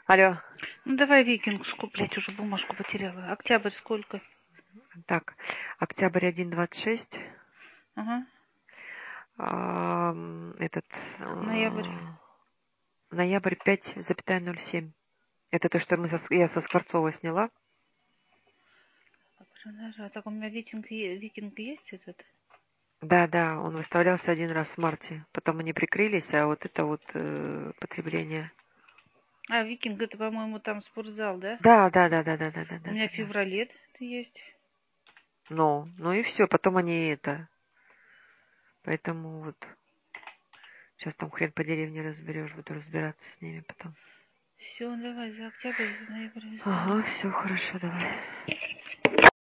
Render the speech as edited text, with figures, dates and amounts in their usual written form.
Алло. Ну давай викингскую, блядь, уже бумажку потеряла. Октябрь сколько? Так, октябрь 1,26. Ага. Этот Ноябрь. ноябрь 5,07. Это то, что я со Скворцова сняла. А так у меня викинг есть этот? Да, да, он выставлялся один раз в марте. Потом они прикрылись, а вот это вот потребление. А, викинг это, по-моему, там спортзал, да? Да, да, да, да, да, да, да, У да, меня да, да. февралет есть. Ну и все. Потом они это. Поэтому вот сейчас там хрен по деревне разберешь, буду разбираться с ними потом. Все, давай за октябрь, за ноябрь Ага, выставляй. все хорошо, давай.